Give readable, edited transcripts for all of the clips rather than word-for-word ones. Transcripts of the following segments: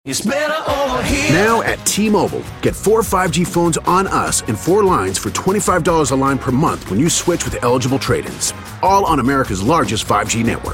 It's better over here. Now at T-Mobile, get 4 5G phones on us and 4 lines for $25 a line per month when you switch with eligible trade-ins. All on America's largest 5G network.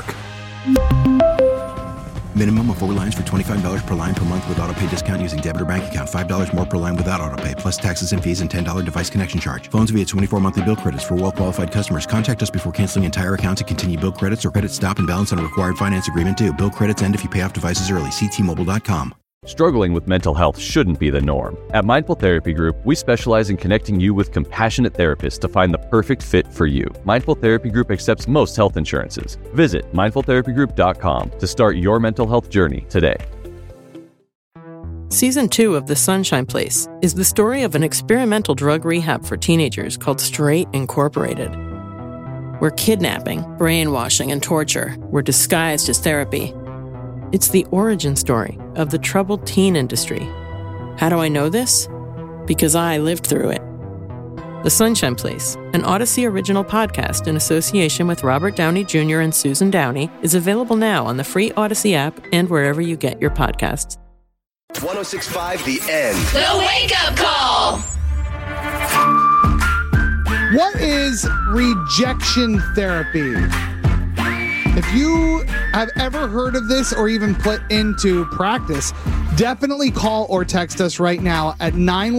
Minimum of 4 lines for $25 per line per month with autopay discount using debit or bank account. $5 more per line without autopay, plus taxes and fees and $10 device connection charge. Phones via 24 monthly bill credits for well-qualified customers. Contact us before canceling entire account to continue bill credits or credit stop and balance on a required finance agreement due. Bill credits end if you pay off devices early. See T-Mobile.com. Struggling with mental health shouldn't be the norm. At Mindful Therapy Group, we specialize in connecting you with compassionate therapists to find the perfect fit for you. Mindful Therapy Group accepts most health insurances. Visit mindfultherapygroup.com to start your mental health journey today. Season 2 of The Sunshine Place is the story of an experimental drug rehab for teenagers called Straight Incorporated, where kidnapping, brainwashing, and torture were disguised as therapy. It's the origin story of the troubled teen industry. How do I know this? Because I lived through it. The Sunshine Place, an Odyssey original podcast in association with Robert Downey Jr. and Susan Downey, is available now on the free Odyssey app and wherever you get your podcasts. 106.5 The End. The Wake Up Call. What is rejection therapy? If you have ever heard of this or even put into practice, definitely call or text us right now at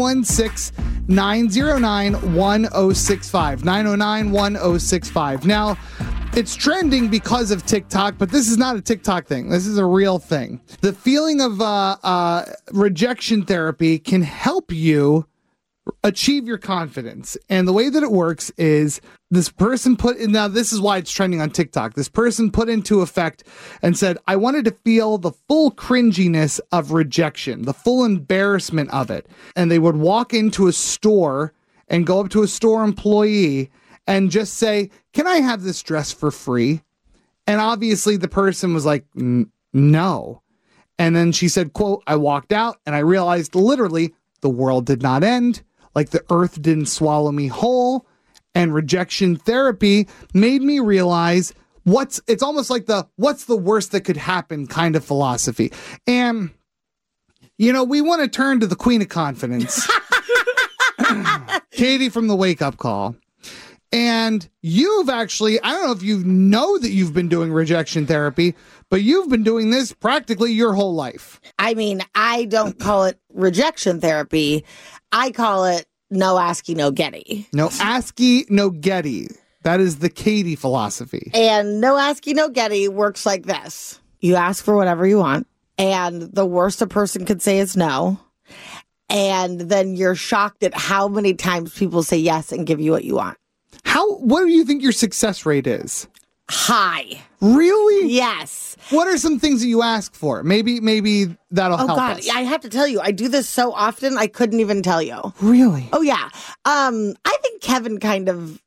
916-909-1065. 909-1065. Now, it's trending because of TikTok, but this is not a TikTok thing. This is a real thing. The feeling of rejection therapy can help you achieve your confidence. And the way that it works is this person now this is why it's trending on TikTok. This person put into effect and said, I wanted to feel the full cringiness of rejection, the full embarrassment of it. And they would walk into a store and go up to a store employee and just say, can I have this dress for free? And obviously the person was like, no. And then she said, quote, I walked out and I realized literally the world did not end. Like the earth didn't swallow me whole, and rejection therapy made me realize it's almost like what's the worst that could happen kind of philosophy. And, we want to turn to the queen of confidence, Katie from the Wake Up Call. And you've actually, I don't know if you know that you've been doing rejection therapy, but you've been doing this practically your whole life. I mean, I don't call it rejection therapy. I call it no asky, no getty. No asky, no getty. That is the Katie philosophy. And no asky, no getty works like this. You ask for whatever you want, and the worst a person could say is no. And then you're shocked at how many times people say yes and give you what you want. What do you think your success rate is? High. Really? Yes. What are some things that you ask for? Maybe that'll help us. I have to tell you, I do this so often, I couldn't even tell you. Really? Oh, yeah. I think Kevin kind of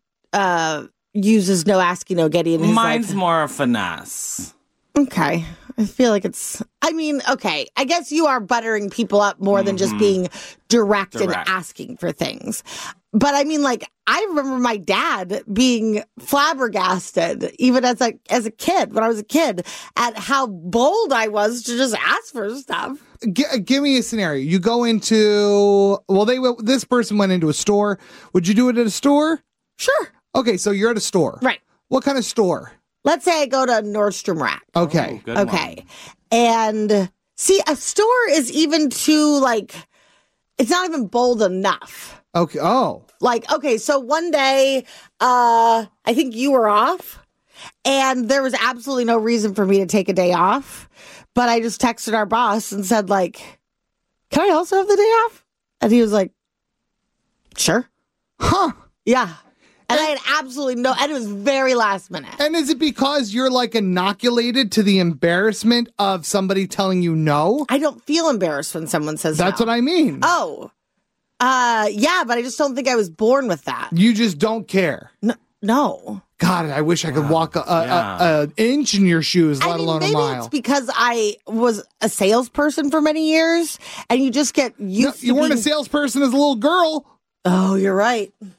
uses no asking, no getty in his Mine's life. more a finesse. Okay. I feel like okay. I guess you are buttering people up more than just being direct and asking for things. But I mean, like, I remember my dad being flabbergasted, even as a kid, when I was a kid, at how bold I was to just ask for stuff. Give me a scenario. You go into, this person went into a store. Would you do it at a store? Sure. Okay, so you're at a store. Right. What kind of store? Let's say I go to Nordstrom Rack. Okay. Oh, okay. And see, a store is even too, it's not even bold enough. Okay. Oh. Okay, so one day, I think you were off, and there was absolutely no reason for me to take a day off, but I just texted our boss and said, can I also have the day off? And he was like, sure. Huh. Yeah. And I had absolutely and it was very last minute. And is it because you're inoculated to the embarrassment of somebody telling you no? I don't feel embarrassed when someone says That's no. what I mean. Oh. Yeah, but I just don't think I was born with that. You just don't care. No. God, I wish I could walk an inch in your shoes, let alone a mile. Maybe it's because I was a salesperson for many years, and you just get used to You weren't a salesperson as a little girl. Oh, you're right.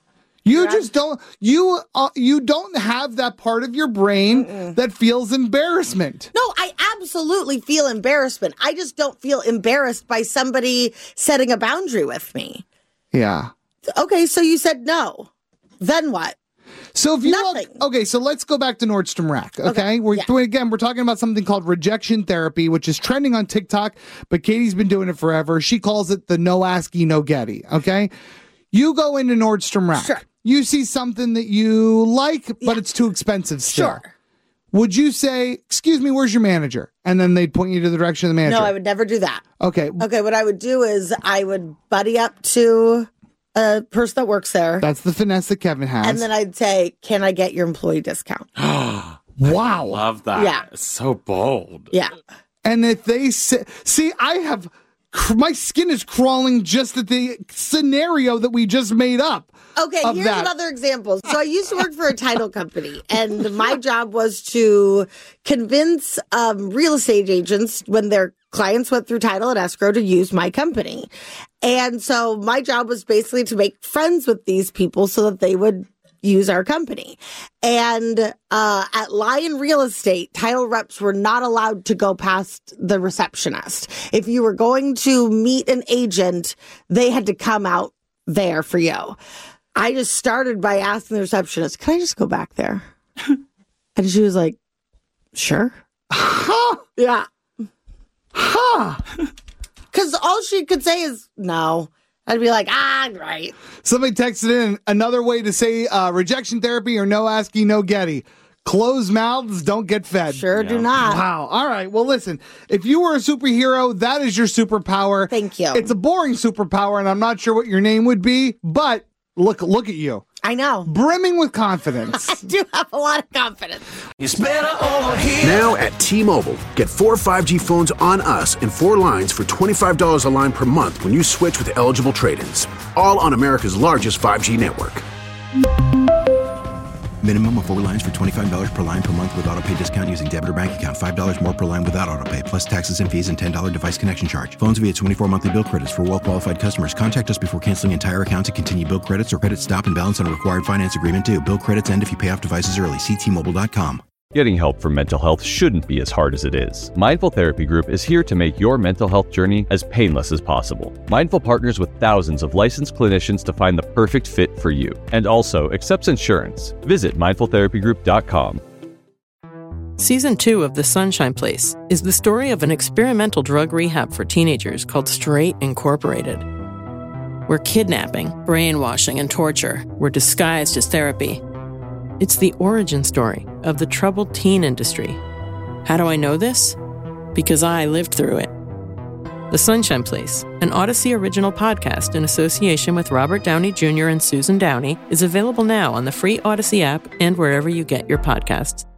You just don't. You don't have that part of your brain that feels embarrassment. No, I absolutely feel embarrassment. I just don't feel embarrassed by somebody setting a boundary with me. Yeah. Okay, so you said no. Then what? So if you Nothing. okay, so let's go back to Nordstrom Rack. Okay, we're talking about something called rejection therapy, which is trending on TikTok, but Katie's been doing it forever. She calls it the no asky, no getty. Okay, you go into Nordstrom Rack. Sure. You see something that you like, but it's too expensive still. Sure. Would you say, "Excuse me, where's your manager?" And then they'd point you to the direction of the manager. No, I would never do that. Okay. Okay, what I would do is I would buddy up to a person that works there. That's the finesse that Kevin has. And then I'd say, can I get your employee discount? Wow. Love that. Yeah. It's so bold. Yeah. And if they say, see, my skin is crawling just at the scenario that we just made up. Okay, here's another example. So I used to work for a title company, and my job was to convince real estate agents when their clients went through title and escrow to use my company. And so my job was basically to make friends with these people so that they would use our company. And at Lion Real Estate, title reps were not allowed to go past the receptionist. If you were going to meet an agent, they had to come out there for you. I just started by asking the receptionist, can I just go back there? And she was like, sure. Yeah. Because all she could say is no. I'd be like, right. Somebody texted in another way to say rejection therapy or no asking, no getty. Closed mouths don't get fed. Sure do not. Wow. All right. Well, listen, if you were a superhero, that is your superpower. Thank you. It's a boring superpower, and I'm not sure what your name would be, but look at you. I know. Brimming with confidence. I do have a lot of confidence. It's better over here. Now at T-Mobile, get 4 5G phones on us and 4 lines for $25 a line per month when you switch with eligible trade-ins. All on America's largest 5G network. Minimum of 4 lines for $25 per line per month with autopay discount using debit or bank account. $5 more per line without autopay, plus taxes and fees and $10 device connection charge. Phones via 24 monthly bill credits for well-qualified customers. Contact us before canceling entire account to continue bill credits or credit stop and balance on a required finance agreement due. Bill credits end if you pay off devices early. See T-Mobile.com. Getting help for mental health shouldn't be as hard as it is. Mindful Therapy Group is here to make your mental health journey as painless as possible. Mindful partners with thousands of licensed clinicians to find the perfect fit for you, and also accepts insurance. Visit mindfultherapygroup.com. Season 2 of The Sunshine Place is the story of an experimental drug rehab for teenagers called Straight Incorporated, where kidnapping, brainwashing, and torture were disguised as therapy. It's the origin story of the troubled teen industry. How do I know this? Because I lived through it. The Sunshine Place, an Odyssey original podcast in association with Robert Downey Jr. and Susan Downey, is available now on the free Odyssey app and wherever you get your podcasts.